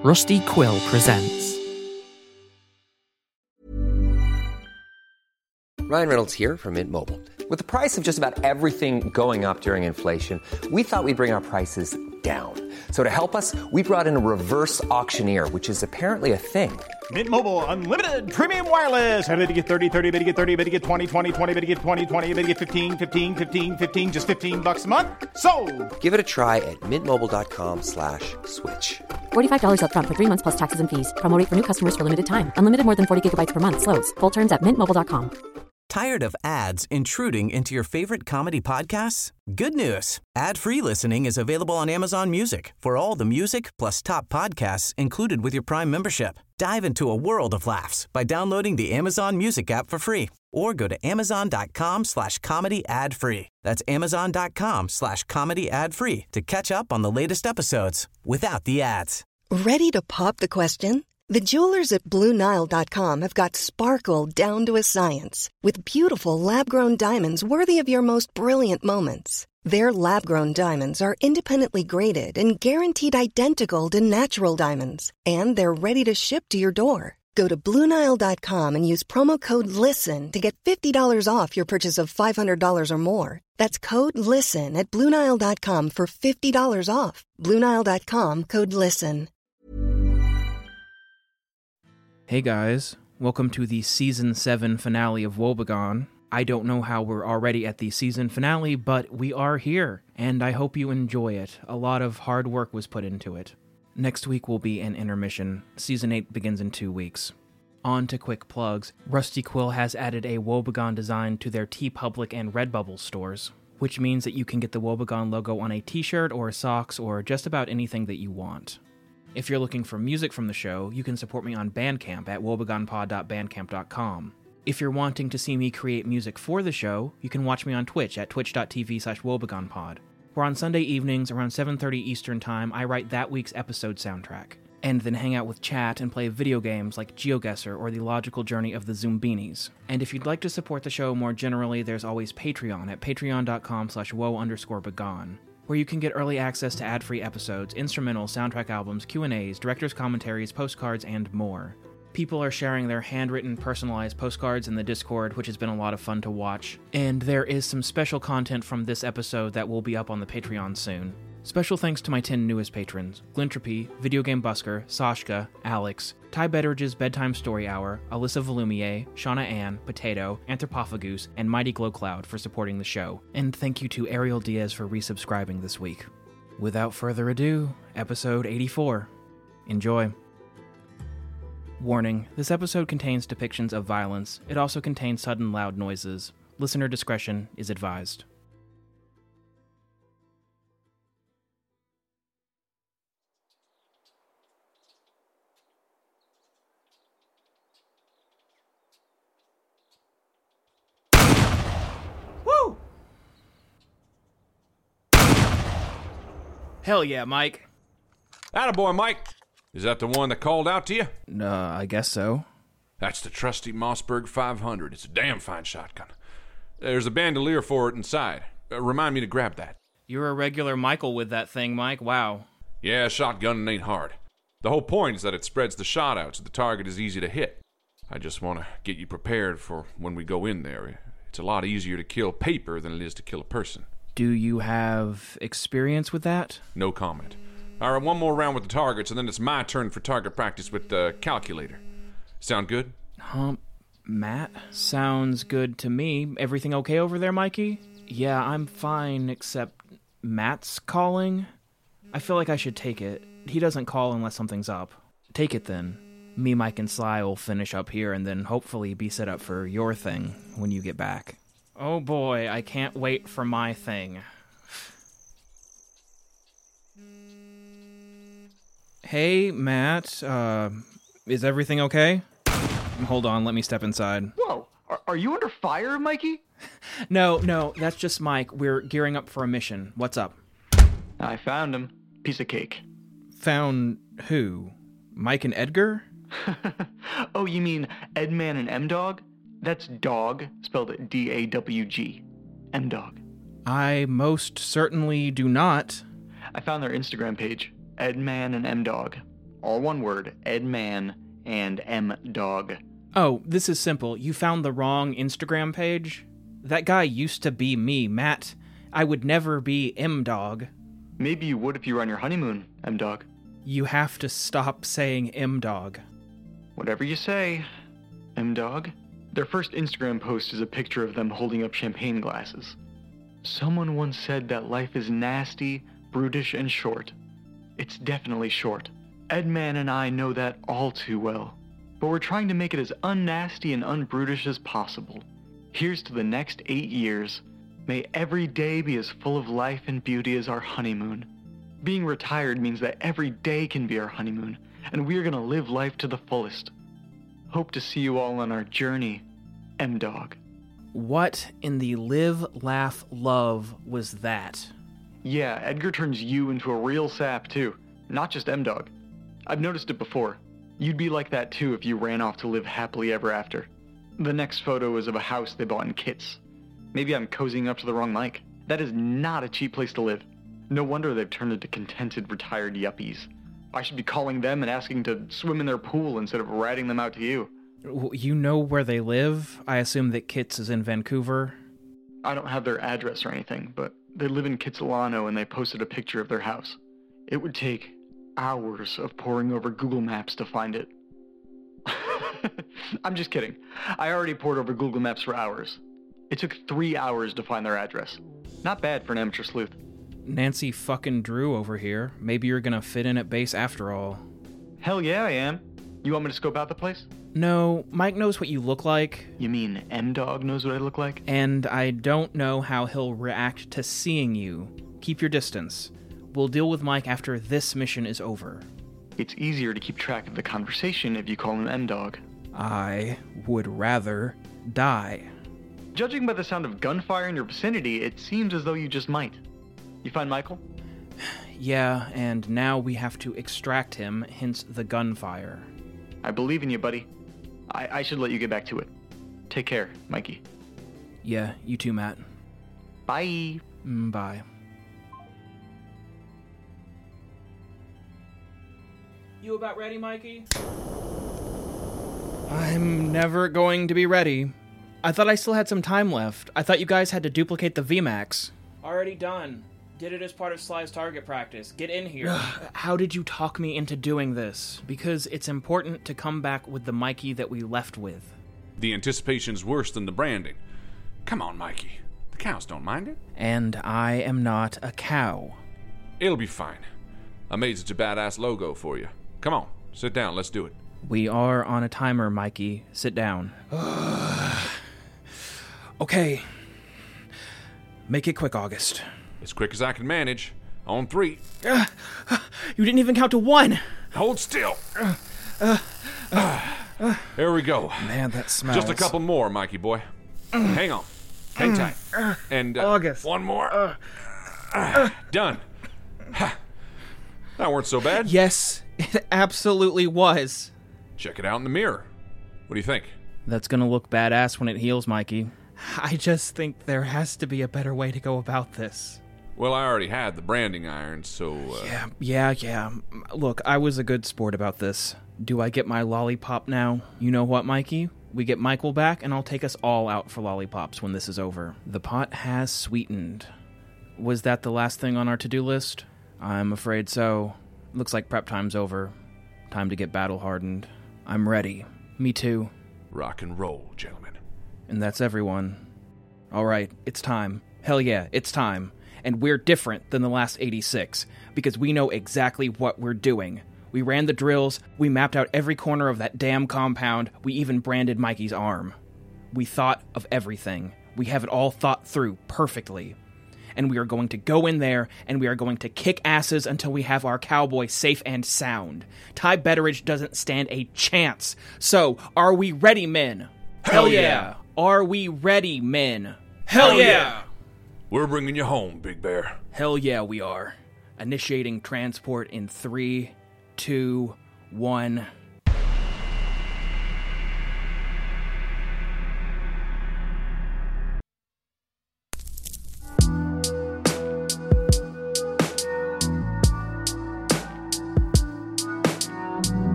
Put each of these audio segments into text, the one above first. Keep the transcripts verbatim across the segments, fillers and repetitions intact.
Rusty Quill presents. Ryan Reynolds here from Mint Mobile. With the price of just about everything going up during inflation, we thought we'd bring our prices down. So to help us, we brought in a reverse auctioneer, which is apparently a thing. Mint Mobile Unlimited Premium Wireless. How to get thirty, thirty, bit to get thirty, bit to get twenty, twenty, twenty, bit to get twenty, twenty, bit to get fifteen, fifteen, fifteen, fifteen, just fifteen bucks a month? Sold! Give it a try at mintmobile.com slash switch. forty-five dollars up front for three months plus taxes and fees. Promo rate for new customers for limited time. Unlimited more than forty gigabytes per month. Slows full terms at mint mobile dot com. Tired of ads intruding into your favorite comedy podcasts? Good news. Ad-free listening is available on Amazon Music for all the music plus top podcasts included with your Prime membership. Dive into a world of laughs by downloading the Amazon Music app for free or go to amazon.com slash comedy ad free. That's amazon.com slash comedy ad free to catch up on the latest episodes without the ads. Ready to pop the question? The jewelers at Blue Nile dot com have got sparkle down to a science with beautiful lab-grown diamonds worthy of your most brilliant moments. Their lab-grown diamonds are independently graded and guaranteed identical to natural diamonds, and they're ready to ship to your door. Go to Blue Nile dot com and use promo code LISTEN to get fifty dollars off your purchase of five hundred dollars or more. That's code LISTEN at Blue Nile dot com for fifty dollars off. Blue Nile dot com, code LISTEN. Hey guys, welcome to the Season seven finale of Woebegone. I don't know how we're already at the season finale, but we are here, and I hope you enjoy it. A lot of hard work was put into it. Next week will be an intermission. Season eight begins in two weeks. On to quick plugs. Rusty Quill has added a Woebegone design to their TeePublic and Redbubble stores, which means that you can get the Woebegone logo on a t-shirt or socks or just about anything that you want. If you're looking for music from the show, you can support me on Bandcamp at wobegonepod dot bandcamp dot com. If you're wanting to see me create music for the show, you can watch me on Twitch at twitch.tv slash wobegonepod, where on Sunday evenings around seven thirty Eastern Time, I write that week's episode soundtrack, and then hang out with chat and play video games like GeoGuessr or The Logical Journey of the Zoombinis. And if you'd like to support the show more generally, there's always Patreon at patreon.com slash woe underscore begone, where you can get early access to ad-free episodes, instrumental soundtrack albums, Q and A's, director's commentaries, postcards, and more. People are sharing their handwritten, personalized postcards in the Discord, which has been a lot of fun to watch. And there is some special content from this episode that will be up on the Patreon soon. Special thanks to my ten newest patrons: Glintropy, Video Game Busker, Sashka, Alex, Ty Betteridge's Bedtime Story Hour, Alyssa Volumier, Shauna Ann, Potato, Anthropophagus, and Mighty Glow Cloud for supporting the show. And thank you to Ariel Diaz for resubscribing this week. Without further ado, episode eighty-four. Enjoy. Warning, this episode contains depictions of violence. It also contains sudden loud noises. Listener discretion is advised. Woo! Hell yeah, Mike. Attaboy, Mike. Is that the one that called out to you? Uh, I guess so. That's the trusty Mossberg five hundred. It's a damn fine shotgun. There's a bandolier for it inside. Uh, remind me to grab that. You're a regular Michael with that thing, Mike. Wow. Yeah, shotgunning ain't hard. The whole point is that it spreads the shot out so the target is easy to hit. I just want to get you prepared for when we go in there. It's a lot easier to kill paper than it is to kill a person. Do you have experience with that? No comment. All right, one more round with the targets, and then it's my turn for target practice with the calculator. Sound good? Huh, Matt? Sounds good to me. Everything okay over there, Mikey? Yeah, I'm fine, except Matt's calling. I feel like I should take it. He doesn't call unless something's up. Take it then. Me, Mike, and Sly will finish up here and then hopefully be set up for your thing when you get back. Oh boy, I can't wait for my thing. Hey, Matt, uh, is everything okay? Hold on, let me step inside. Whoa, are, are you under fire, Mikey? No, no, that's just Mike. We're gearing up for a mission. What's up? I found him. Piece of cake. Found who? Mike and Edgar? Oh, you mean Edman and M-Dog? That's dog, spelled D A W G. M-Dog. I most certainly do not. I found their Instagram page. Edman and M-Dog. All one word, Edman and M-Dog. Oh, this is simple. You found the wrong Instagram page? That guy used to be me, Matt. I would never be M-Dog. Maybe you would if you were on your honeymoon, M-Dog. You have to stop saying M-Dog. Whatever you say, M-Dog. Their first Instagram post is a picture of them holding up champagne glasses. Someone once said that life is nasty, brutish, and short. It's definitely short. Edman and I know that all too well. But we're trying to make it as unnasty and unbrutish as possible. Here's to the next eight years. May every day be as full of life and beauty as our honeymoon. Being retired means that every day can be our honeymoon, and we're gonna live life to the fullest. Hope to see you all on our journey, M-Dog. What in the live, laugh, love was that? Yeah, Edgar turns you into a real sap too, not just M-Dog. I've noticed it before. You'd be like that too if you ran off to live happily ever after. The next photo is of a house they bought in Kits. Maybe I'm cozying up to the wrong mic. That is not a cheap place to live. No wonder they've turned into contented retired yuppies. I should be calling them and asking to swim in their pool instead of ratting them out to you. You know where they live? I assume that Kits is in Vancouver. I don't have their address or anything, but they live in Kitsilano and they posted a picture of their house. It would take hours of poring over Google Maps to find it. I'm just kidding. I already pored over Google Maps for hours. It took three hours to find their address. Not bad for an amateur sleuth. Nancy fucking Drew over here. Maybe you're gonna fit in at base after all. Hell yeah, I am. You want me to scope out the place? No, Mike knows what you look like. You mean M-Dog knows what I look like? And I don't know how he'll react to seeing you. Keep your distance. We'll deal with Mike after this mission is over. It's easier to keep track of the conversation if you call him M-Dog. I would rather die. Judging by the sound of gunfire in your vicinity, it seems as though you just might. You find Michael? Yeah, and now we have to extract him, hence the gunfire. I believe in you, buddy. I, I should let you get back to it. Take care, Mikey. Yeah, you too, Matt. Bye. Mm, bye. You about ready, Mikey? I'm never going to be ready. I thought I still had some time left. I thought you guys had to duplicate the V MAX. Already done. Did it as part of Sly's target practice. Get in here. How did you talk me into doing this? Because it's important to come back with the Mikey that we left with. The anticipation's worse than the branding. Come on, Mikey. The cows don't mind it. And I am not a cow. It'll be fine. I made such a badass logo for you. Come on, sit down. Let's do it. We are on a timer, Mikey. Sit down. Okay. Make it quick, August. As quick as I can manage. On three. Uh, you didn't even count to one. Hold still. Uh, uh, uh, there we go. Man, that smells. Just a couple more, Mikey boy. Hang on. Hang tight. And uh, August. One more. Uh, uh, done. That weren't so bad. Yes, it absolutely was. Check it out in the mirror. What do you think? That's gonna look badass when it heals, Mikey. I just think there has to be a better way to go about this. Well, I already had the branding iron, so... Uh... Yeah, yeah, yeah. Look, I was a good sport about this. Do I get my lollipop now? You know what, Mikey? We get Michael back, and I'll take us all out for lollipops when this is over. The pot has sweetened. Was that the last thing on our to-do list? I'm afraid so. Looks like prep time's over. Time to get battle-hardened. I'm ready. Me too. Rock and roll, gentlemen. And that's everyone. All right, it's time. Hell yeah, it's time. And we're different than the last eighty-six, because we know exactly what we're doing. We ran the drills, we mapped out every corner of that damn compound, we even branded Mikey's arm. We thought of everything. We have it all thought through perfectly. And we are going to go in there, and we are going to kick asses until we have our cowboy safe and sound. Ty Betteridge doesn't stand a chance. So, are we ready, men? Hell yeah! yeah. Are we ready, men? Hell, Hell yeah. yeah! We're bringing you home, Big Bear. Hell yeah, we are. Initiating transport in three, two, one...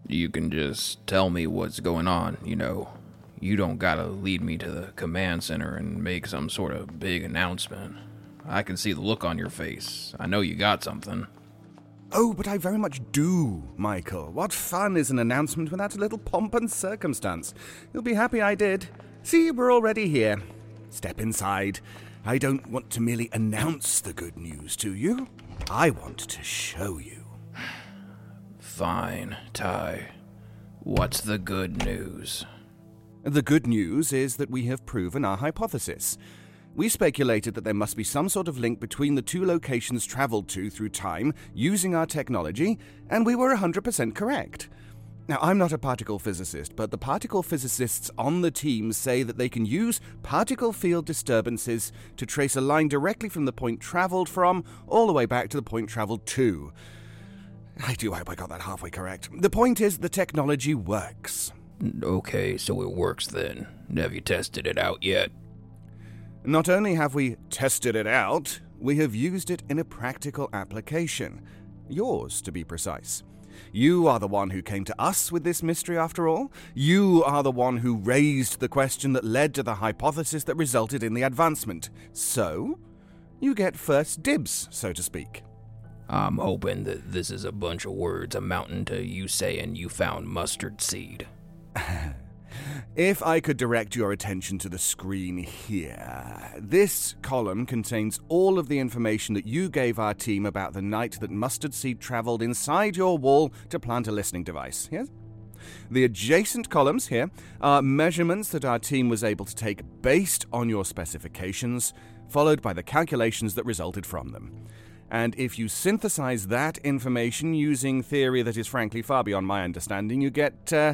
You can just tell me what's going on, you know. You don't gotta lead me to the command center and make some sort of big announcement. I can see the look on your face. I know you got something. Oh, but I very much do, Michael. What fun is an announcement without a little pomp and circumstance? You'll be happy I did. See, we're already here. Step inside. I don't want to merely announce the good news to you. I want to show you. Fine, Ty. What's the good news? The good news is that we have proven our hypothesis. We speculated that there must be some sort of link between the two locations traveled to through time using our technology, and we were one hundred percent correct. Now, I'm not a particle physicist, but the particle physicists on the team say that they can use particle field disturbances to trace a line directly from the point traveled from all the way back to the point traveled to. I do hope I got that halfway correct. The point is, the technology works. Okay, so it works then. Have you tested it out yet? Not only have we tested it out, we have used it in a practical application. Yours, to be precise. You are the one who came to us with this mystery, after all. You are the one who raised the question that led to the hypothesis that resulted in the advancement. So, you get first dibs, so to speak. I'm hoping that this is a bunch of words amounting to you saying you found mustard seed. If I could direct your attention to the screen here. This column contains all of the information that you gave our team about the night that mustard seed traveled inside your wall to plant a listening device. Yes? The adjacent columns here are measurements that our team was able to take based on your specifications, followed by the calculations that resulted from them. And if you synthesize that information using theory that is frankly far beyond my understanding, you get uh,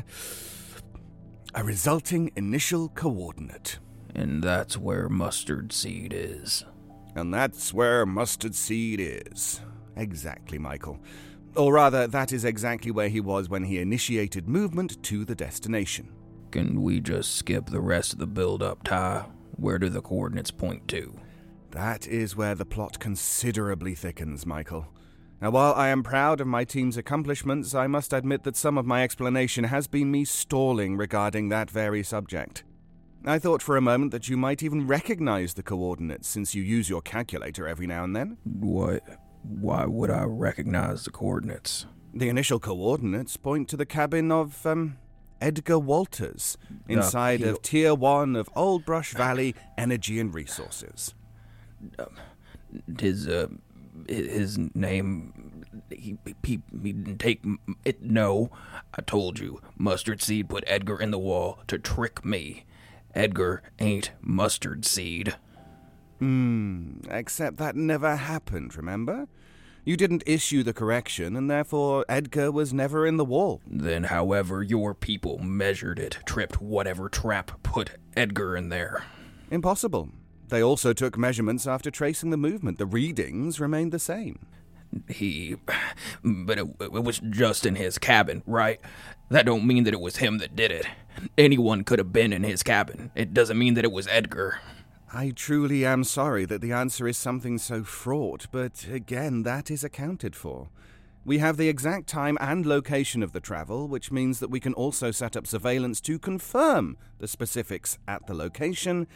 a resulting initial coordinate. And that's where mustard seed is. And that's where mustard seed is. Exactly, Michael. Or rather, that is exactly where he was when he initiated movement to the destination. Can we just skip the rest of the build-up, Ty? Where do the coordinates point to? That is where the plot considerably thickens, Michael. Now, while I am proud of my team's accomplishments, I must admit that some of my explanation has been me stalling regarding that very subject. I thought for a moment that you might even recognize the coordinates, since you use your calculator every now and then. What? Why would I recognize the coordinates? The initial coordinates point to the cabin of, um, Edgar Walters, inside uh, of Tier one of Old Brush Valley Energy and Resources. Uh, his, uh, his name, he, he, he didn't take it, no. I told you, Mustard Seed put Edgar in the wall to trick me. Edgar ain't Mustard Seed. Hmm, except that never happened, remember? You didn't issue the correction, and therefore Edgar was never in the wall. Then however your people measured it, tripped whatever trap put Edgar in there. Impossible. They also took measurements after tracing the movement. The readings remained the same. He... But it, it was just in his cabin, right? That don't mean that it was him that did it. Anyone could have been in his cabin. It doesn't mean that it was Edgar. I truly am sorry that the answer is something so fraught, but again, that is accounted for. We have the exact time and location of the travel, which means that we can also set up surveillance to confirm the specifics at the location.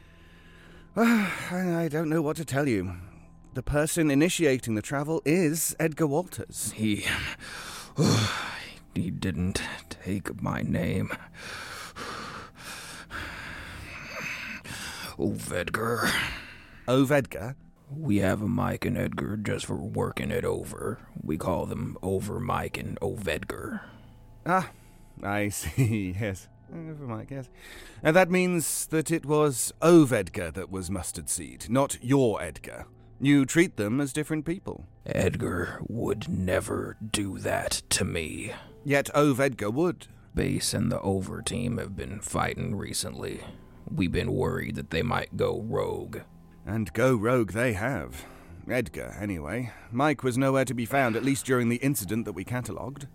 I don't know what to tell you. The person initiating the travel is Edgar Walters. He... he didn't take my name. Ovedgar. Ovedgar? We have a Mike and Edgar just for working it over. We call them Over Mike and Ovedgar. Ah, I see, yes. Over Mike, yes. And that means that it was Ovedgar that was Mustard Seed, not your Edgar. You treat them as different people. Edgar would never do that to me. Yet Ovedgar would. Base and the Over team have been fighting recently. We've been worried that they might go rogue. And go rogue they have. Edgar, anyway. Mike was nowhere to be found, at least during the incident that we catalogued.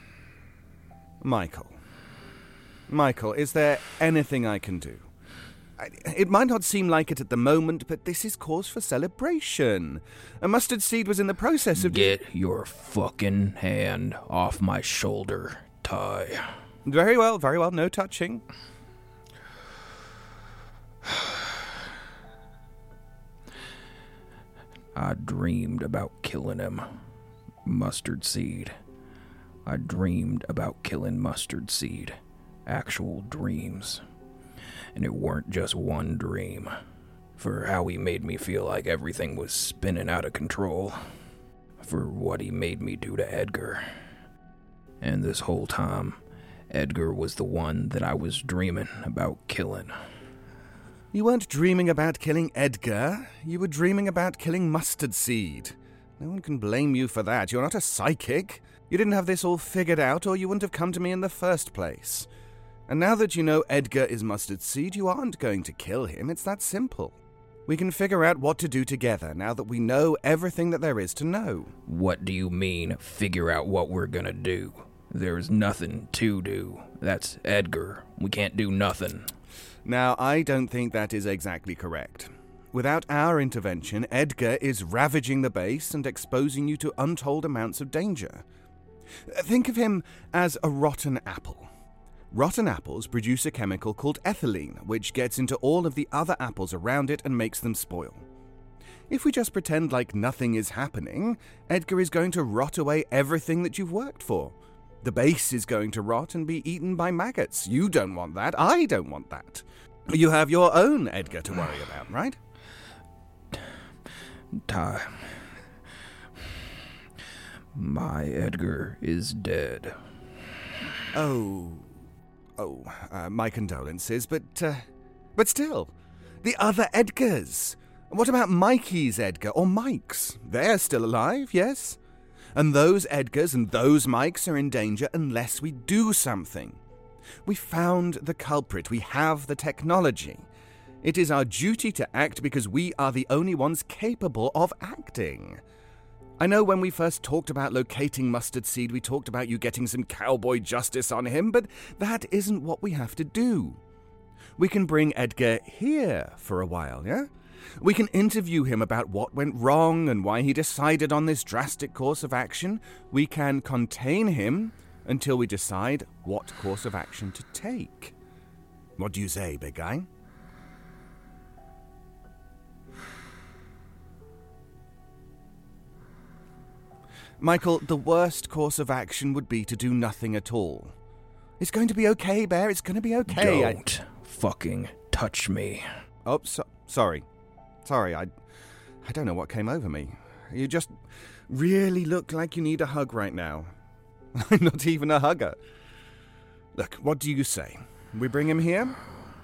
Michael. Michael, is there anything I can do? It might not seem like it at the moment, but this is cause for celebration. A Mustard Seed was in the process of... Get your fucking hand off my shoulder, Ty. Very well, very well, no touching. I dreamed about killing him. Mustard Seed. I dreamed about killing Mustard Seed. Actual dreams. And it weren't just one dream. For how he made me feel like everything was spinning out of control. For what he made me do to Edgar. And this whole time, Edgar was the one that I was dreaming about killing. You weren't dreaming about killing Edgar. You were dreaming about killing Mustard Seed. No one can blame you for that. You're not a psychic. You didn't have this all figured out, or you wouldn't have come to me in the first place. And now that you know Edgar is Mustard Seed, you aren't going to kill him. It's that simple. We can figure out what to do together now that we know everything that there is to know. What do you mean, figure out what we're gonna do? There's nothing to do. That's Edgar. We can't do nothing. Now, I don't think that is exactly correct. Without our intervention, Edgar is ravaging the base and exposing you to untold amounts of danger. Think of him as a rotten apple. Rotten apples produce a chemical called ethylene, which gets into all of the other apples around it and makes them spoil. If we just pretend like nothing is happening, Edgar is going to rot away everything that you've worked for. The base is going to rot and be eaten by maggots. You don't want that. I don't want that. You have your own Edgar to worry about, right? Ty. My Edgar is dead. Oh. Oh, uh, my condolences, but, uh, but still, the other Edgars. What about Mikey's Edgar, or Mike's? They're still alive, yes? And those Edgars and those Mikes are in danger unless we do something. We found the culprit. We have the technology. It is our duty to act because we are the only ones capable of acting. I know when we first talked about locating Mustard Seed, we talked about you getting some cowboy justice on him, but that isn't what we have to do. We can bring Edgar here for a while, yeah? We can interview him about what went wrong and why he decided on this drastic course of action. We can contain him until we decide what course of action to take. What do you say, big guy? Michael, the worst course of action would be to do nothing at all. It's going to be okay, Bear. It's going to be okay. Don't I... fucking touch me. Oh, so- sorry. Sorry, I... I don't know what came over me. You just really look like you need a hug right now. I'm not even a hugger. Look, what do you say? We bring him here?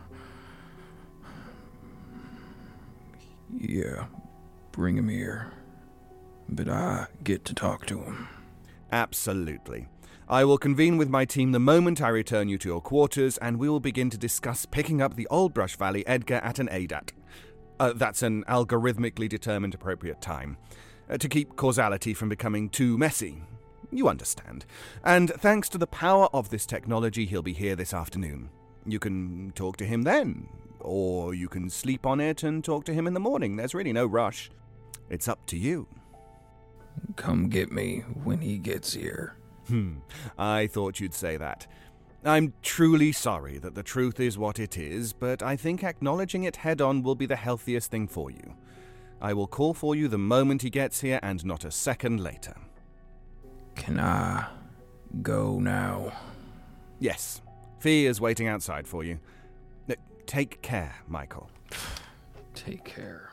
Yeah, bring him here. But I get to talk to him. Absolutely. I will convene with my team the moment I return you to your quarters, and we will begin to discuss picking up the Old Brush Valley Edgar at an A D A T. Uh, that's an algorithmically determined appropriate time. Uh, to keep causality from becoming too messy. You understand. And thanks to the power of this technology, he'll be here this afternoon. You can talk to him then. Or you can sleep on it and talk to him in the morning. There's really no rush. It's up to you. Come get me when he gets here. Hmm, I thought you'd say that. I'm truly sorry that the truth is what it is, but I think acknowledging it head-on will be the healthiest thing for you. I will call for you the moment he gets here, and not a second later. Can I go now? Yes. Fee is waiting outside for you. Take care, Michael. Take care.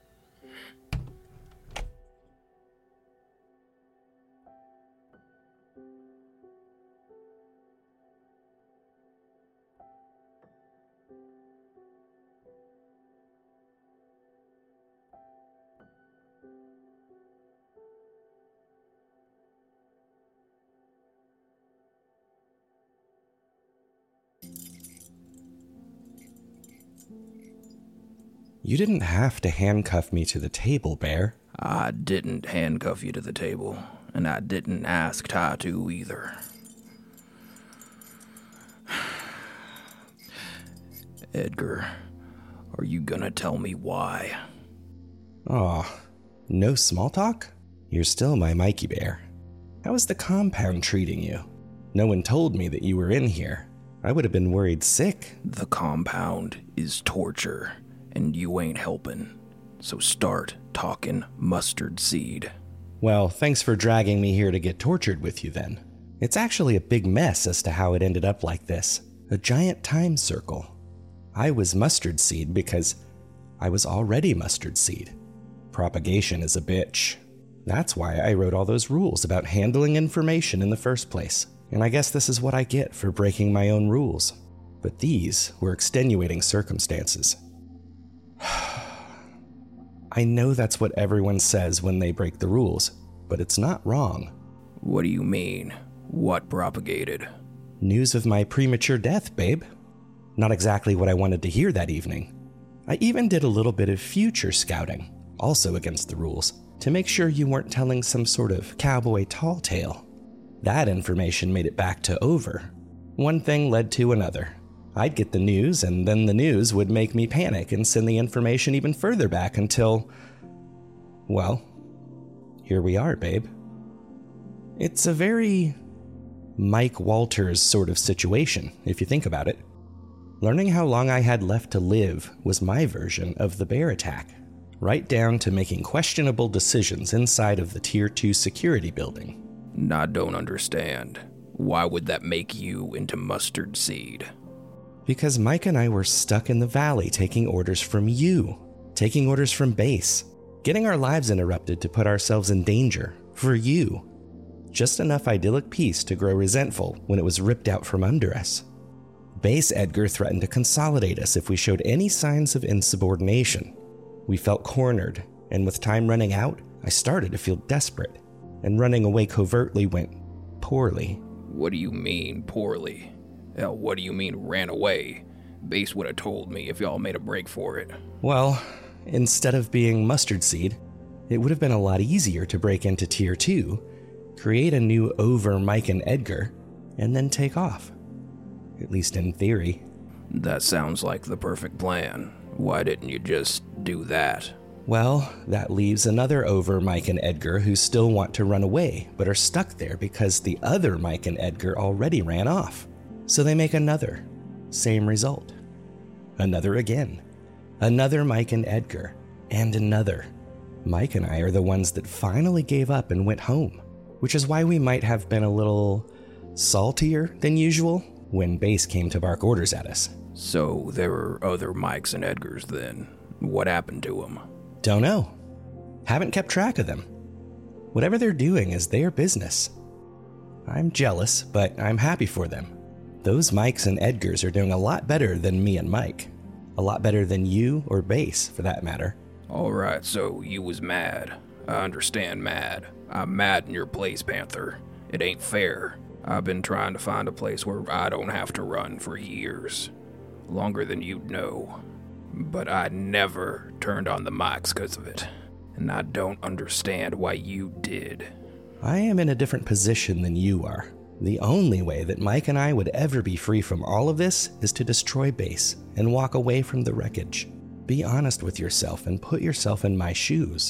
You didn't have to handcuff me to the table, Bear. I didn't handcuff you to the table, and I didn't ask Ty to either. Edgar, Are you gonna tell me why? Aw, no small talk? You're still my Mikey Bear. How is the compound treating you? No one told me that you were in here. I would have been worried sick. The compound is torture, and you ain't helping. So start talking mustard seed. Well, thanks for dragging me here to get tortured with you then. It's actually a big mess as to how it ended up like this. A giant time circle. I was mustard seed because I was already mustard seed. Propagation is a bitch. That's why I wrote all those rules about handling information in the first place. And I guess this is what I get for breaking my own rules. But these were extenuating circumstances. I know that's what everyone says when they break the rules, but it's not wrong. What do you mean? What propagated? News of my premature death, babe. Not exactly what I wanted to hear that evening. I even did a little bit of future scouting, also against the rules, to make sure you weren't telling some sort of cowboy tall tale. That information made it back to Over. One thing led to another. I'd get the news, and then the news would make me panic and send the information even further back until... well, here we are, babe. It's a very Mike Walters sort of situation, if you think about it. Learning how long I had left to live was my version of the bear attack, right down to making questionable decisions inside of the Tier two security building. I don't understand. Why would that make you into mustard seed? Because Mike and I were stuck in the valley taking orders from you, taking orders from base, getting our lives interrupted to put ourselves in danger for you. Just enough idyllic peace to grow resentful when it was ripped out from under us. Base Edgar threatened to consolidate us if we showed any signs of insubordination. We felt cornered, and with time running out, I started to feel desperate, and running away covertly went poorly. What do you mean, poorly? Hell, what do you mean, ran away? Base would have told me if y'all made a break for it. Well, instead of being mustard seed, it would have been a lot easier to break into Tier two, create a new Over Mike and Edgar, and then take off. At least in theory. That sounds like the perfect plan. Why didn't you just do that? Well, that leaves another Over Mike and Edgar who still want to run away, but are stuck there because the other Mike and Edgar already ran off. So they make another. Same result. Another again. Another Mike and Edgar. And another. Mike and I are the ones that finally gave up and went home, which is why we might have been a little saltier than usual when Base came to bark orders at us. So there were other Mikes and Edgars then. What happened to them? Don't know. Haven't kept track of them. Whatever they're doing is their business. I'm jealous, but I'm happy for them. Those Mikes and Edgars are doing a lot better than me and Mike. A lot better than you or Base, for that matter. Alright, so you was mad. I understand mad. I'm mad in your place, Panther. It ain't fair. I've been trying to find a place where I don't have to run for years. Longer than you'd know. But I never turned on the mics because of it. And I don't understand why you did. I am in a different position than you are. The only way that Mike and I would ever be free from all of this is to destroy Base and walk away from the wreckage. Be honest with yourself and put yourself in my shoes.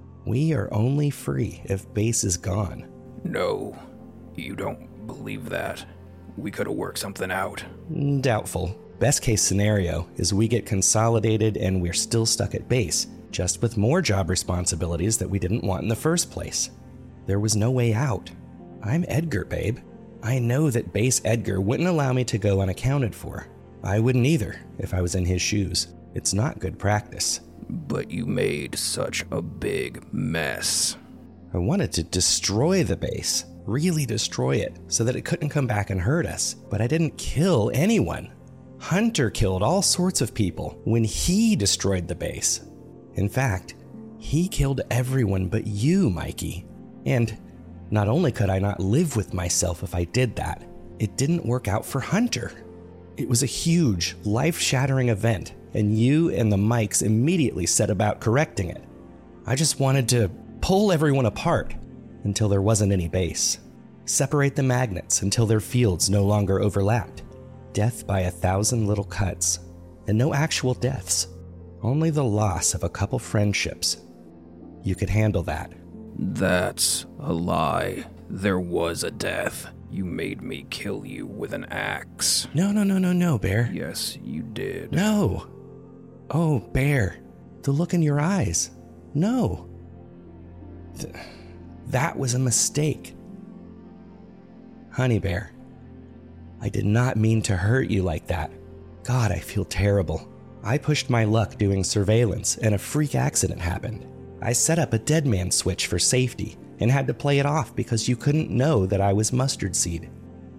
We are only free if Base is gone. No, you don't believe that. We could have worked something out. Doubtful. Best case scenario is we get consolidated and we're still stuck at Base, just with more job responsibilities that we didn't want in the first place. There was no way out. I'm Edgar, babe. I know that Base Edgar wouldn't allow me to go unaccounted for. I wouldn't either if I was in his shoes. It's not good practice. But you made such a big mess. I wanted to destroy the base, really destroy it, so that it couldn't come back and hurt us. But I didn't kill anyone. Hunter killed all sorts of people when he destroyed the base. In fact, he killed everyone but you, Mikey. And not only could I not live with myself if I did that, it didn't work out for Hunter. It was a huge, life-shattering event, and you and the Mikes immediately set about correcting it. I just wanted to pull everyone apart until there wasn't any base. Separate the magnets until their fields no longer overlapped. Death by a thousand little cuts, and no actual deaths. Only the loss of a couple friendships. You could handle that. That's a lie. There was a death. You made me kill you with an axe. No, no, no, no, no, Bear. Yes, you did. No. Oh, Bear. The look in your eyes. No. Th- that was a mistake. Honey Bear, I did not mean to hurt you like that. God, I feel terrible. I pushed my luck doing surveillance, and a freak accident happened. I set up a dead man switch for safety and had to play it off because you couldn't know that I was Mustard Seed.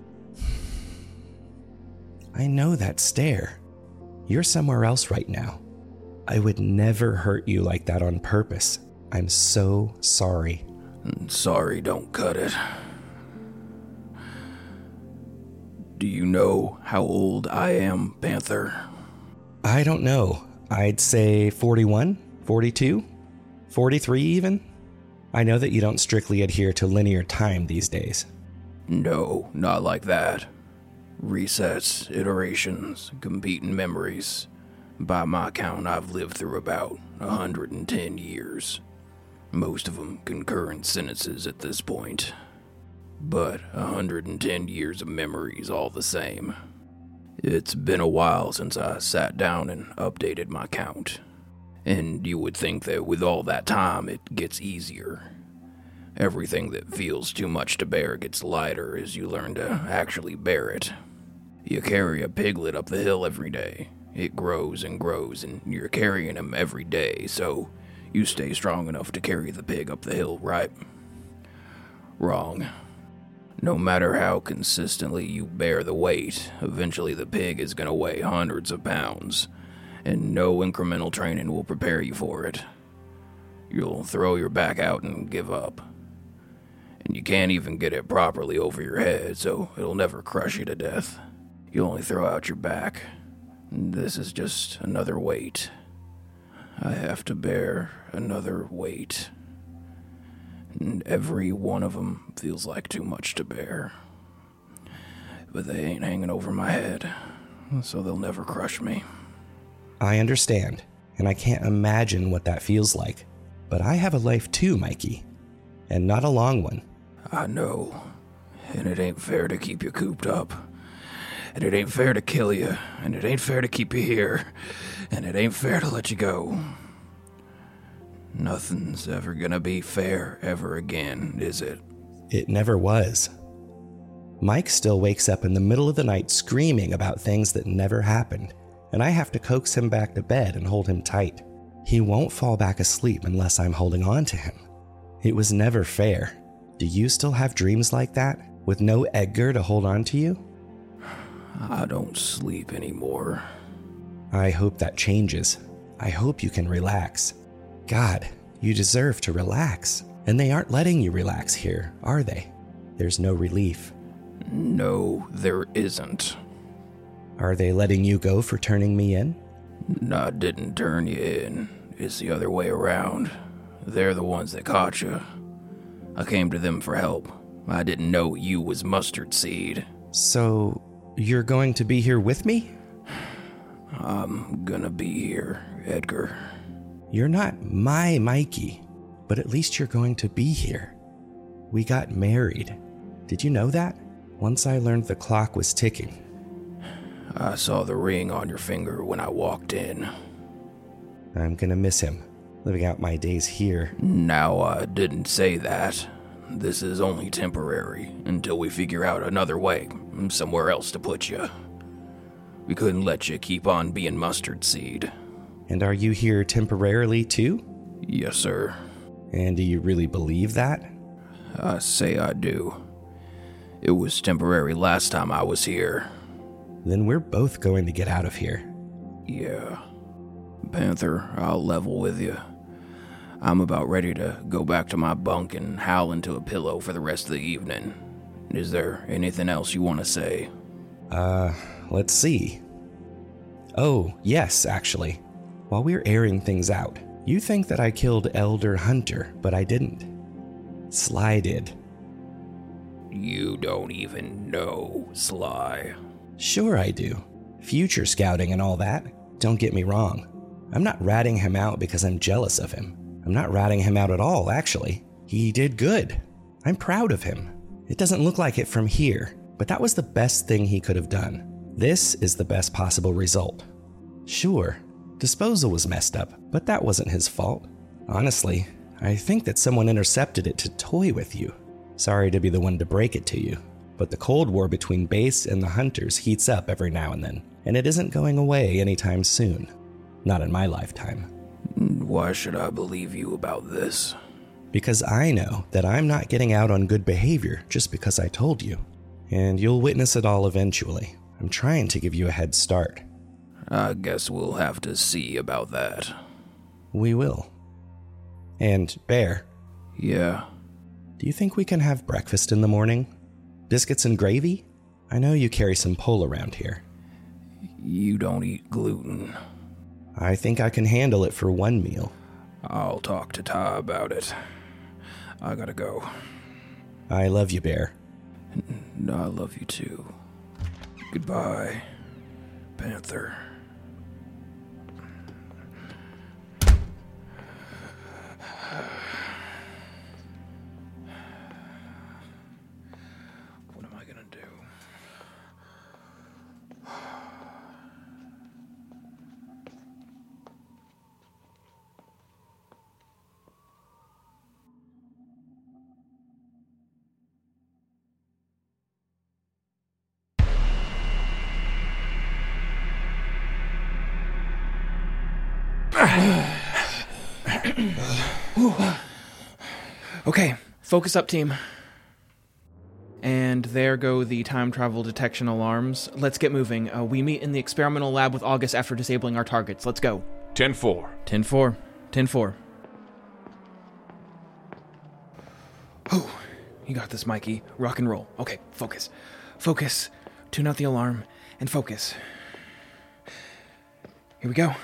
I know that stare. You're somewhere else right now. I would never hurt you like that on purpose. I'm so sorry. Sorry don't cut it. Do you know how old I am, Panther? I don't know. I'd say forty-one, forty-two, forty-three even. I know that you don't strictly adhere to linear time these days. No, not like that. Resets, iterations, competing memories. By my count, I've lived through about one hundred ten years. Most of them concurrent sentences at this point. But one hundred ten years of memories all the same. It's been a while since I sat down and updated my count. And you would think that with all that time, it gets easier. Everything that feels too much to bear gets lighter as you learn to actually bear it. You carry a piglet up the hill every day. It grows and grows, and you're carrying him every day, so you stay strong enough to carry the pig up the hill, right? Wrong. No matter how consistently you bear the weight, eventually the pig is going to weigh hundreds of pounds, and no incremental training will prepare you for it. You'll throw your back out and give up. And you can't even get it properly over your head, so it'll never crush you to death. You only throw out your back. This is just another weight. I have to bear another weight. And every one of them feels like too much to bear. But they ain't hanging over my head, so they'll never crush me. I understand, and I can't imagine what that feels like. But I have a life too, Mikey. And not a long one. I know. And it ain't fair to keep you cooped up. And it ain't fair to kill you. And it ain't fair to keep you here. And it ain't fair to let you go. Nothing's ever gonna be fair ever again, is it? It never was. Mike still wakes up in the middle of the night screaming about things that never happened, and I have to coax him back to bed and hold him tight. He won't fall back asleep unless I'm holding on to him. It was never fair. Do you still have dreams like that, with no Edgar to hold on to you? I don't sleep anymore. I hope that changes. I hope you can relax. God, you deserve to relax. And they aren't letting you relax here, are they? There's no relief. No, there isn't. Are they letting you go for turning me in? No, I didn't turn you in. It's the other way around. They're the ones that caught you. I came to them for help. I didn't know you was Mustard Seed. So, you're going to be here with me? I'm gonna be here, Edgar. You're not my Mikey, but at least you're going to be here. We got married. Did you know that? Once I learned the clock was ticking. I saw the ring on your finger when I walked in. I'm gonna miss him, living out my days here. Now, I didn't say that. This is only temporary, until we figure out another way, somewhere else to put you. We couldn't let you keep on being Mustard Seed. And are you here temporarily too? Yes, sir. And do you really believe that? I say I do. It was temporary last time I was here. Then we're both going to get out of here. Yeah. Panther, I'll level with you. I'm about ready to go back to my bunk and howl into a pillow for the rest of the evening. Is there anything else you want to say? Uh, let's see. Oh, yes, actually. While we're airing things out, you think that I killed Elder Hunter, but I didn't. Sly did. You don't even know, Sly. Sure I do. Future scouting and all that. Don't get me wrong. I'm not ratting him out because I'm jealous of him. I'm not ratting him out at all, actually. He did good. I'm proud of him. It doesn't look like it from here, but that was the best thing he could have done. This is the best possible result. Sure, disposal was messed up, but that wasn't his fault. Honestly, I think that someone intercepted it to toy with you. Sorry to be the one to break it to you, but the Cold War between base and the hunters heats up every now and then, and it isn't going away anytime soon. Not in my lifetime. Why should I believe you about this? Because I know that I'm not getting out on good behavior just because I told you. And you'll witness it all eventually. I'm trying to give you a head start. I guess we'll have to see about that. We will. And, Bear. Yeah? Do you think we can have breakfast in the morning? Biscuits and gravy? I know you carry some pole around here. You don't eat gluten. I think I can handle it for one meal. I'll talk to Ty about it. I gotta go. I love you, Bear. I love you too. Goodbye, Panther. What am I gonna do? Okay, focus up, team. And there go the time travel detection alarms. Let's get moving. Uh, we meet in the experimental lab with August after disabling our targets. Let's go. ten four. ten four. ten four. Oh, you got this, Mikey. Rock and roll. Okay, focus. Focus. Tune out the alarm and focus. Here we go.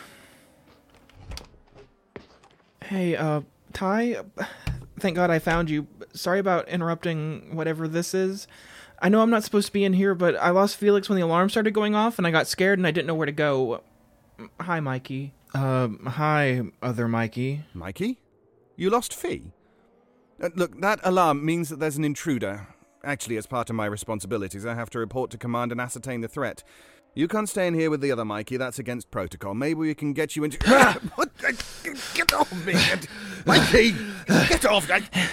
Hey, uh, Ty, thank God I found you. Sorry about interrupting whatever this is. I know I'm not supposed to be in here, but I lost Felix when the alarm started going off, and I got scared and I didn't know where to go. Hi, Mikey. Uh, hi, other Mikey. Mikey? You lost Fee? Uh, look, that alarm means that there's an intruder. Actually, as part of my responsibilities, I have to report to command and ascertain the threat. You can't stay in here with the other Mikey, that's against protocol. Maybe we can get you into... What? Get off me! Mikey! Get off!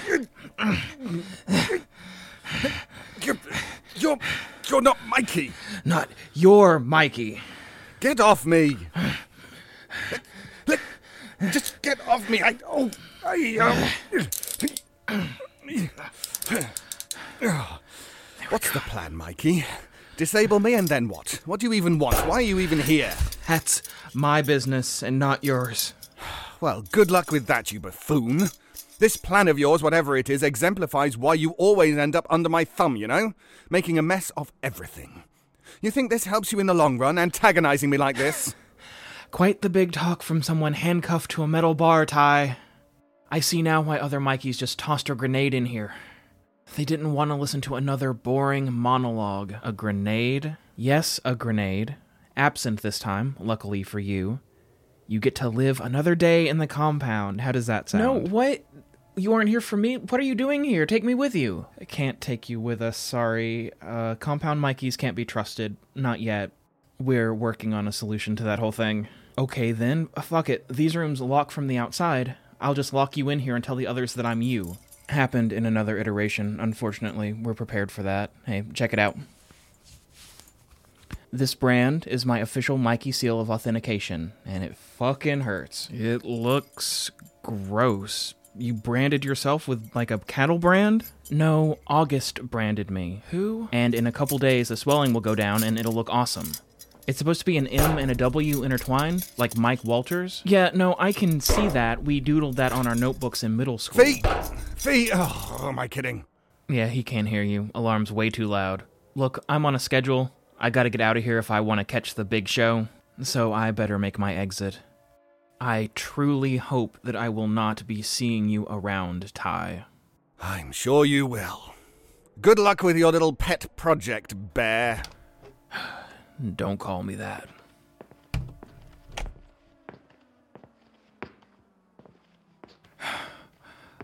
You're, you're, you're not Mikey! Not your Mikey. Get off me! Just get off me! I... Oh... I... Um, what's the plan, Mikey? Disable me and then what? What do you even want? Why are you even here? That's my business and not yours. Well, good luck with that, you buffoon. This plan of yours, whatever it is, exemplifies why you always end up under my thumb, you know? Making a mess of everything. You think this helps you in the long run, antagonizing me like this? Quite the big talk from someone handcuffed to a metal bar, Ty. I see now why other Mikeys just tossed a grenade in here. They didn't want to listen to another boring monologue. A grenade? Yes, a grenade. Absent this time, luckily for you. You get to live another day in the compound. How does that sound? No, what? You aren't here for me? What are you doing here? Take me with you. I can't take you with us, sorry. Uh, compound Mikeys can't be trusted. Not yet. We're working on a solution to that whole thing. Okay, then. Fuck it. These rooms lock from the outside. I'll just lock you in here and tell the others that I'm you. Happened in another iteration, unfortunately. We're prepared for that. Hey, check it out. This brand is my official Mikey seal of authentication, and it fucking hurts. It looks gross. You branded yourself with, like, a cattle brand? No, August branded me. Who? And in a couple days, the swelling will go down, and it'll look awesome. It's supposed to be an M and a W intertwined, like Mike Walters. Yeah, no, I can see that. We doodled that on our notebooks in middle school. Fee! Fee! Oh, oh, am I kidding? Yeah, he can't hear you. Alarm's way too loud. Look, I'm on a schedule. I gotta get out of here if I want to catch the big show, so I better make my exit. I truly hope that I will not be seeing you around, Ty. I'm sure you will. Good luck with your little pet project, Bear. Don't call me that.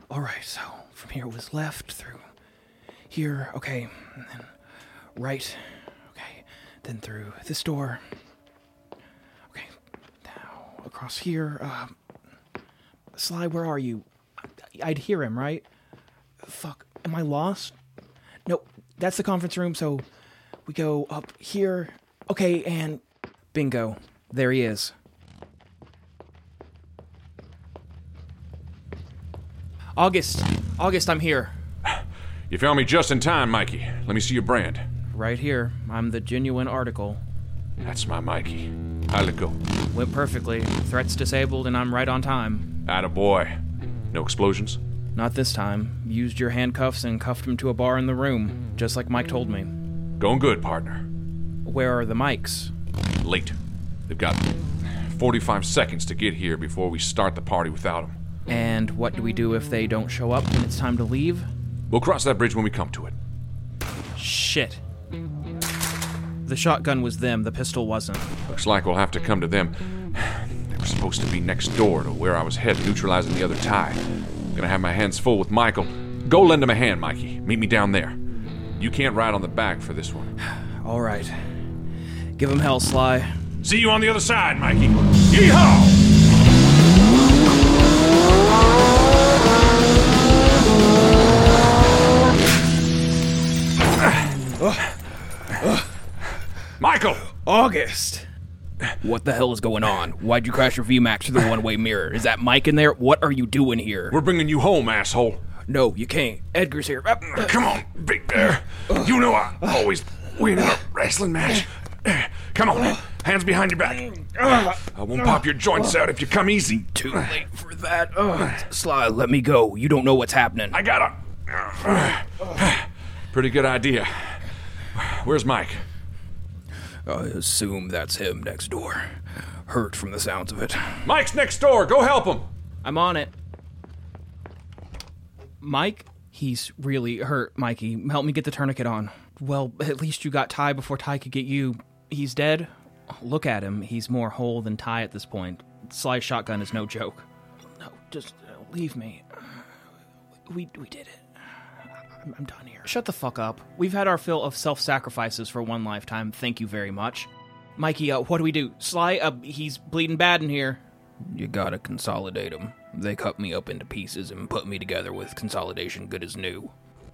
All right, so from here was left through here, okay, and then right, okay, then through this door. Okay, now across here. Uh, Sly, where are you? I'd hear him, right? Fuck, am I lost? No, that's the conference room, so we go up here. Okay, and bingo, there he is. August, August, I'm here. You found me just in time, Mikey. Let me see your brand. Right here. I'm the genuine article. That's my Mikey. How'd it go? Went perfectly. Threat's disabled, and I'm right on time. Attaboy. No explosions? Not this time. Used your handcuffs and cuffed him to a bar in the room, just like Mike told me. Going good, partner. Where are the mics? Late. They've got forty-five seconds to get here before we start the party without them. And what do we do if they don't show up when it's time to leave? We'll cross that bridge when we come to it. Shit. The shotgun was them, the pistol wasn't. Looks like we'll have to come to them. They were supposed to be next door to where I was headed, neutralizing the other tie. I'm gonna have my hands full with Michael. Go lend him a hand, Mikey. Meet me down there. You can't ride on the back for this one. All right. Give him hell, Sly. See you on the other side, Mikey. Yeehaw! Michael! August! What the hell is going on? Why'd you crash your V MAX through the one-way mirror? Is that Mike in there? What are you doing here? We're bringing you home, asshole. No, you can't. Edgar's here. Come on, Big Bear. You know I always win in a wrestling match. Come on, hands behind your back. I won't pop your joints out if you come easy. Too late for that. Uh, Sly, let me go. You don't know what's happening. I got a pretty good idea. Where's Mike? I assume that's him next door. Hurt from the sounds of it. Mike's next door. Go help him. I'm on it. Mike? He's really hurt, Mikey. Help me get the tourniquet on. Well, at least you got Ty before Ty could get you. He's dead? Look at him. He's more whole than Ty at this point. Sly's shotgun is no joke. No, just uh, leave me. We we did it. I'm, I'm done here. Shut the fuck up. We've had our fill of self-sacrifices for one lifetime. Thank you very much. Mikey, uh, what do we do? Sly, uh, he's bleeding bad in here. You gotta consolidate him. They cut me up into pieces and put me together with consolidation good as new.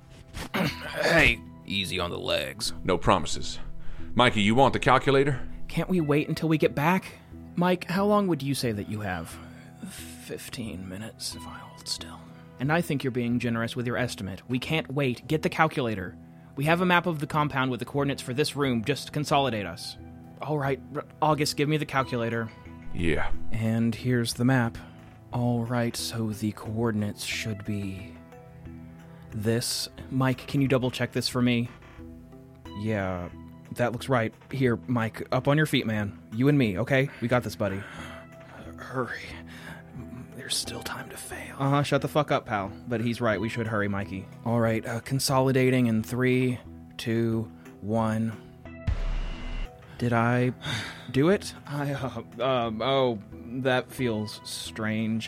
Hey, easy on the legs. No promises. Mikey, you want the calculator? Can't we wait until we get back? Mike, how long would you say that you have? Fifteen minutes if I hold still. And I think you're being generous with your estimate. We can't wait. Get the calculator. We have a map of the compound with the coordinates for this room. Just consolidate us. All right, August, give me the calculator. Yeah. And here's the map. All right, so the coordinates should be this. Mike, can you double check this for me? Yeah, that looks right. Here, Mike, up on your feet, man. You and me, okay? We got this, buddy. Hurry. There's still time to fail. Uh-huh, shut the fuck up, pal. But he's right, we should hurry, Mikey. All right, uh, consolidating in three, two, one. Did I do it? I, uh, um, oh, that feels strange.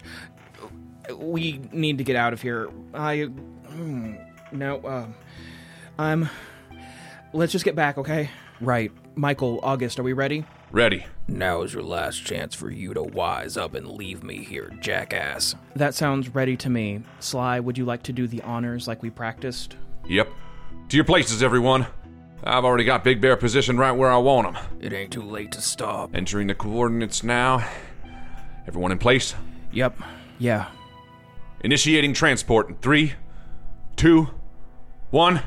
We need to get out of here. I, mm, no, uh, I'm, let's just get back, okay? Right. Michael, August, are we ready? Ready. Now is your last chance for you to wise up and leave me here, jackass. That sounds ready to me. Sly, would you like to do the honors like we practiced? Yep. To your places, everyone. I've already got Big Bear positioned right where I want him. It ain't too late to stop. Entering the coordinates now. Everyone in place? Yep. Yeah. Initiating transport in three, two, one.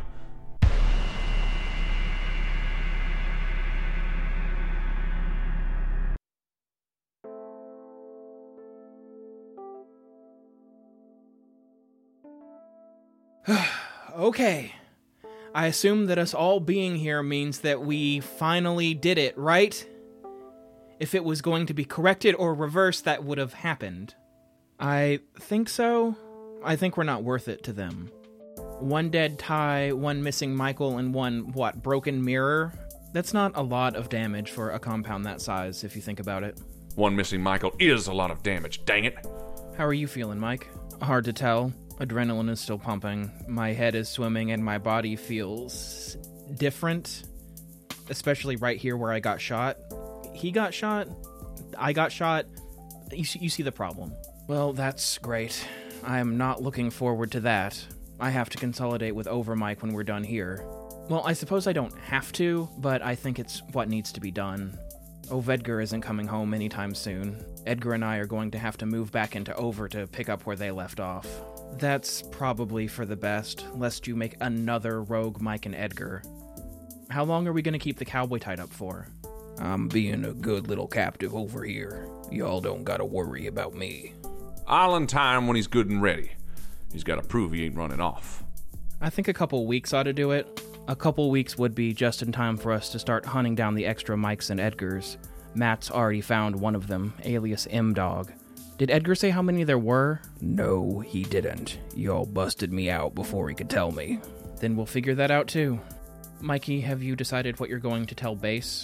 Okay. I assume that us all being here means that we finally did it, right? If it was going to be corrected or reversed, that would have happened. I think so. I think we're not worth it to them. One dead Ty, one missing Michael, and one, what, broken mirror? That's not a lot of damage for a compound that size, if you think about it. One missing Michael is a lot of damage, dang it. How are you feeling, Mike? Hard to tell. Adrenaline is still pumping, my head is swimming, and my body feels different, especially right here where I got shot. He got shot, I got shot, you see, you see the problem. Well, that's great. I'm not looking forward to that. I have to consolidate with Overmike when we're done here. Well, I suppose I don't have to, but I think it's what needs to be done. Ovedgar isn't coming home anytime soon. Edgar and I are going to have to move back into Over to pick up where they left off. That's probably for the best, lest you make another rogue Mike and Edgar. How long are we going to keep the cowboy tied up for? I'm being a good little captive over here. Y'all don't gotta worry about me. I'll untie him when he's good and ready. He's gotta prove he ain't running off. I think a couple weeks ought to do it. A couple weeks would be just in time for us to start hunting down the extra Mikes and Edgars. Matt's already found one of them, alias M-Dog. Did Edgar say how many there were? No, he didn't. Y'all busted me out before he could tell me. Then we'll figure that out too. Mikey, have you decided what you're going to tell Base?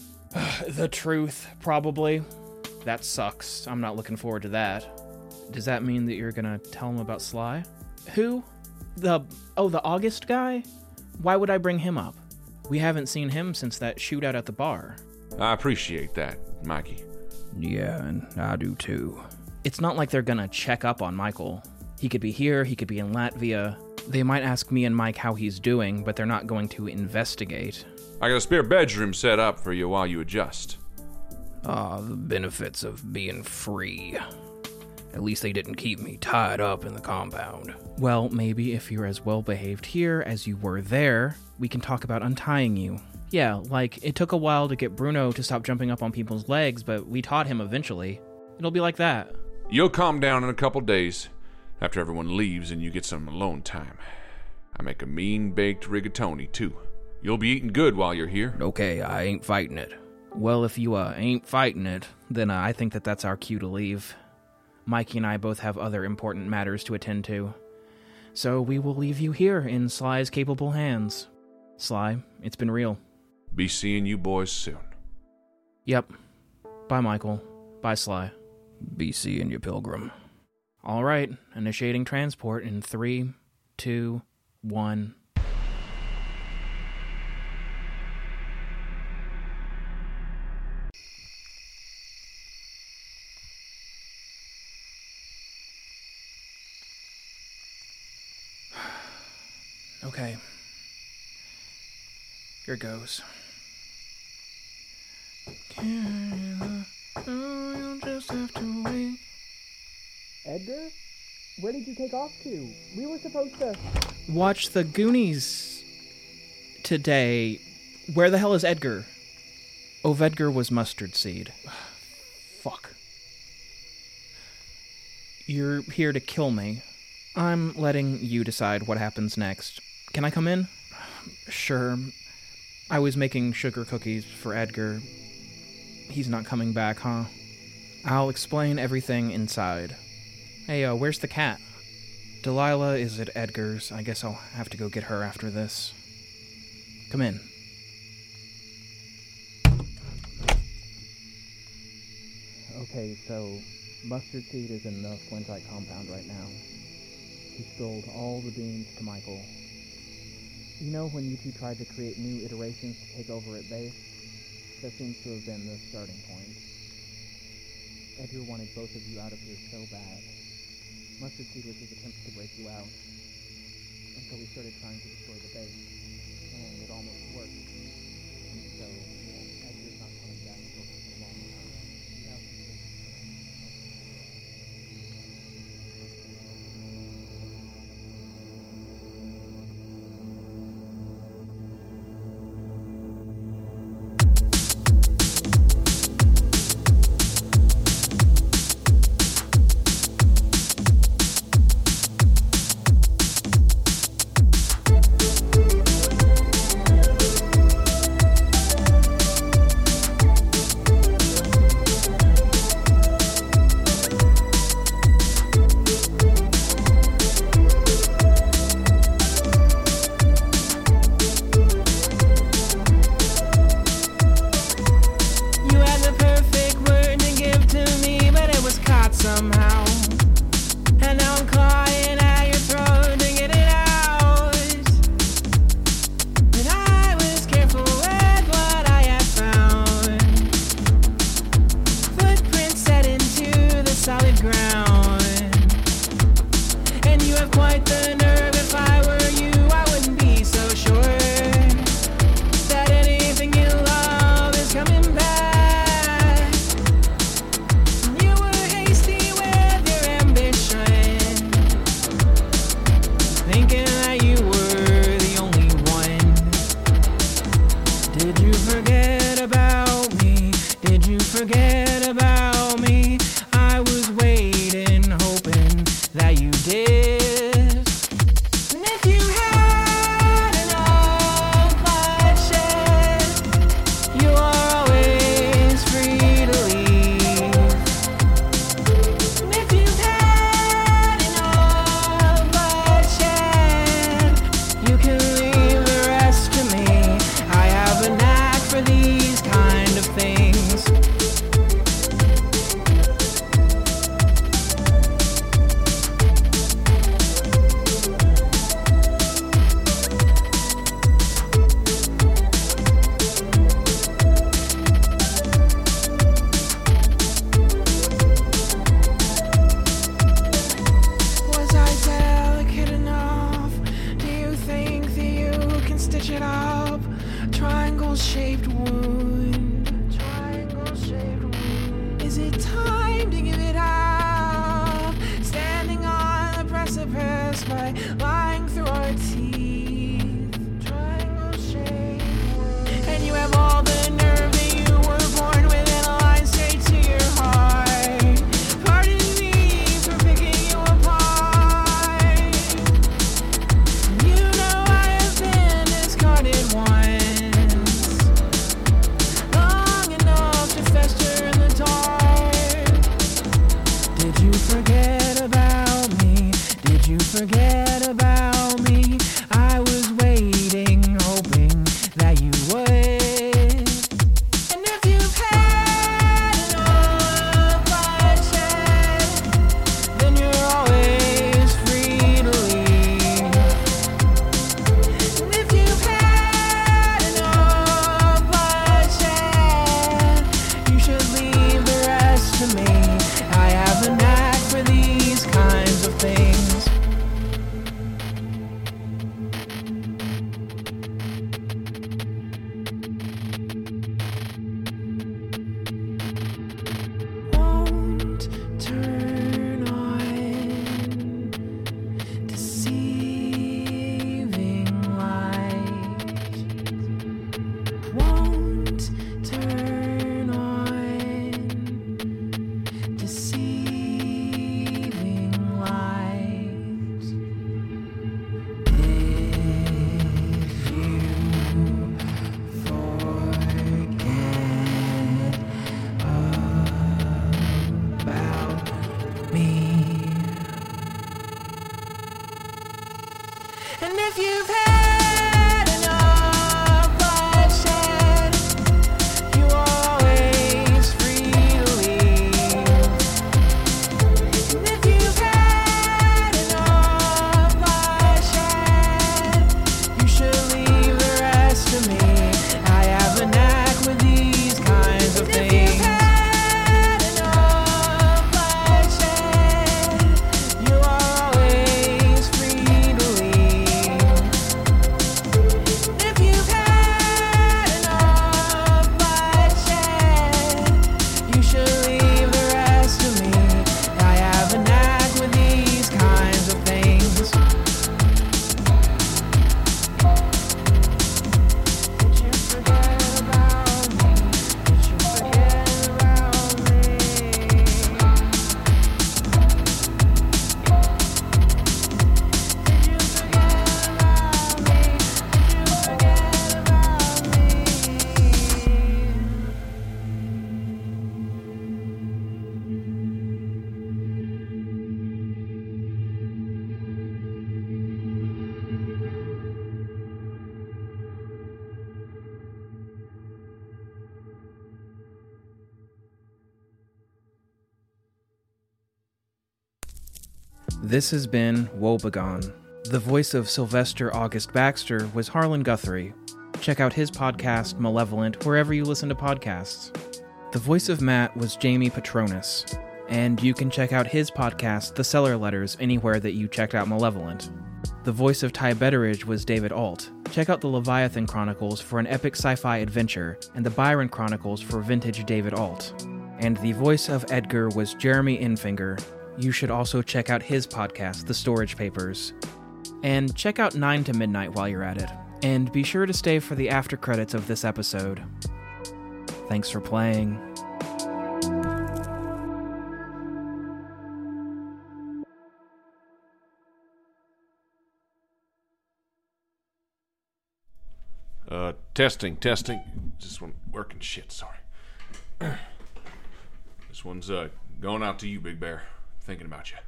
The truth, probably. That sucks. I'm not looking forward to that. Does that mean that you're gonna tell him about Sly? Who? The... Oh, the August guy? Why would I bring him up? We haven't seen him since that shootout at the bar. I appreciate that, Mikey. Yeah, and I do too. It's not like they're gonna check up on Michael. He could be here, he could be in Latvia. They might ask me and Mike how he's doing, but they're not going to investigate. I got a spare bedroom set up for you while you adjust. Ah, the benefits of being free. At least they didn't keep me tied up in the compound. Well, maybe if you're as well behaved here as you were there, we can talk about untying you. Yeah, like, it took a while to get Bruno to stop jumping up on people's legs, but we taught him eventually. It'll be like that. You'll calm down in a couple days, after everyone leaves and you get some alone time. I make a mean-baked rigatoni, too. You'll be eating good while you're here. Okay, I ain't fighting it. Well, if you, uh, ain't fighting it, then uh, I think that that's our cue to leave. Mikey and I both have other important matters to attend to. So we will leave you here in Sly's capable hands. Sly, it's been real. Be seeing you boys soon. Yep. Bye, Michael. Bye, Sly. Be seeing you, Pilgrim. All right, initiating transport in three, two, one... Okay. Here goes. Kayla, oh, you'll just have to wait. Edgar? Where did you take off to? We were supposed to... Watch the Goonies today. Where the hell is Edgar? Ovedgar was mustard seed. Fuck. You're here to kill me. I'm letting you decide what happens next. Can I come in? Sure. I was making sugar cookies for Edgar. He's not coming back, huh? I'll explain everything inside. Hey, uh, where's the cat? Delilah is at Edgar's. I guess I'll have to go get her after this. Come in. Okay, so mustard seed is in the Flintite compound right now. He spilled all the beans to Michael. You know when you two tried to create new iterations to take over at base? That seems to have been the starting point. Edgar wanted both of you out of here so bad. Mustard seed was his attempt to break you out. And so we started trying to destroy the base. And it almost worked. And so, yeah, Edgar's not coming back for a long time. You have to think. stitch it up. Triangle-shaped wound. Triangle-shaped wound. Is it time to give it up? Standing on the precipice by lying through our teeth. Triangle-shaped wound. And you have all the nerve that you were born with and a line straight to your heart. Pardon me for picking you apart. You know I have been discarded once, long enough to fester in the dark. Did you forget about me? Did you forget about me? I was waiting, hoping that you would. And if you've had enough bloodshed, then you're always free to leave. And if you've had enough bloodshed, you should leave the rest to me. I have a knack for these kinds of things. Won't turn on deceiving light. Won't turn on deceiving light. If you forget about me, and if you've had enough bloodshed, you are always free to leave. And if you've had enough bloodshed, you should leave the rest to me. I have a knack with these kinds of things. If you've had enough bloodshed, you are always free to leave. If you've had enough bloodshed, you should leave the rest to me. I have a knack with these kinds of things. Did you forget about me? Did you forget about me? Did you forget about me? Did you forget about me? This has been Woebegone. The voice of Sylvester August Baxter was Harlan Guthrie. Check out his podcast, Malevolent, wherever you listen to podcasts. The voice of Matt was Jamie Petronis. And you can check out his podcast, The Cellar Letters, anywhere that you checked out Malevolent. The voice of Ty Betteridge was David Alt. Check out the Leviathan Chronicles for an epic sci-fi adventure, and the Byron Chronicles for vintage David Alt. And the voice of Edgar was Jeremy Infinger. You should also check out his podcast, The Storage Papers. And check out nine to Midnight while you're at it. And be sure to stay for the after credits of this episode. Thanks for playing. Uh, testing, testing. This one working shit, sorry. This one's, uh, going out to you, Big Bear. Thinking about you.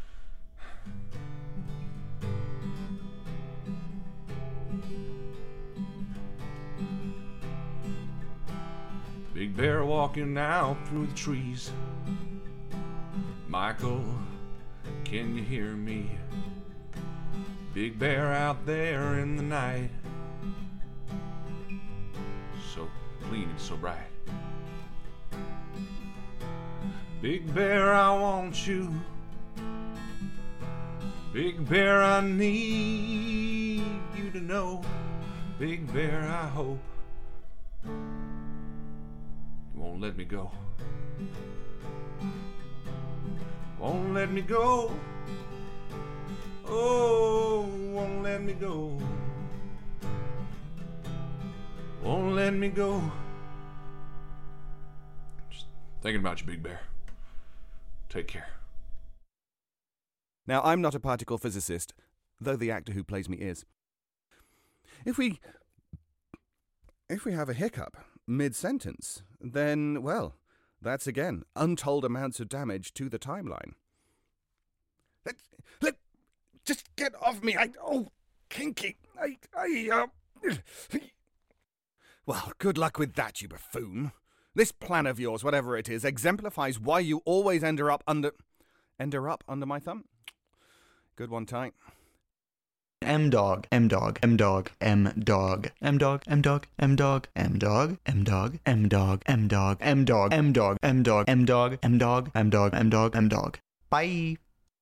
Big Bear walking out through the trees. Michael, can you hear me? Big Bear out there in the night. So clean and so bright. Big Bear, I want you. Big Bear, I need you to know Big Bear, I hope you won't let me go. Won't let me go. Oh, won't let me go. Won't let me go. Just thinking about you, Big Bear. Take care. Now, I'm not a particle physicist, though the actor who plays me is. If we... If we have a hiccup mid-sentence, then, well, that's again untold amounts of damage to the timeline. Let... Let... Just get off me! I... Oh, kinky! I... I... Uh... Well, good luck with that, you buffoon. This plan of yours, whatever it is, exemplifies why you always end up under... End up under my thumb? Good one, Ty. M-Dog, M-Dog, M-Dog, M-Dog, M-Dog, M-Dog, M-Dog, M-Dog, M-Dog, M-Dog, M-Dog, M-Dog, M-Dog, M-Dog, M-Dog, M-Dog, M-Dog, M-Dog, M-Dog. Bye.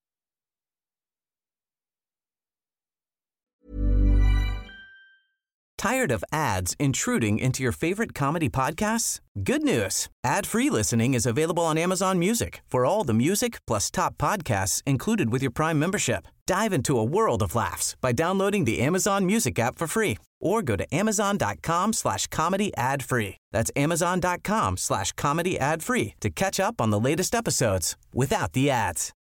Tired of ads intruding into your favorite comedy podcasts? Good news. Ad-free listening is available on Amazon Music for all the music plus top podcasts included with your Prime membership. Dive into a world of laughs by downloading the Amazon Music app for free or go to amazon.com slash comedy ad free. That's amazon.com slash comedy ad free to catch up on the latest episodes without the ads.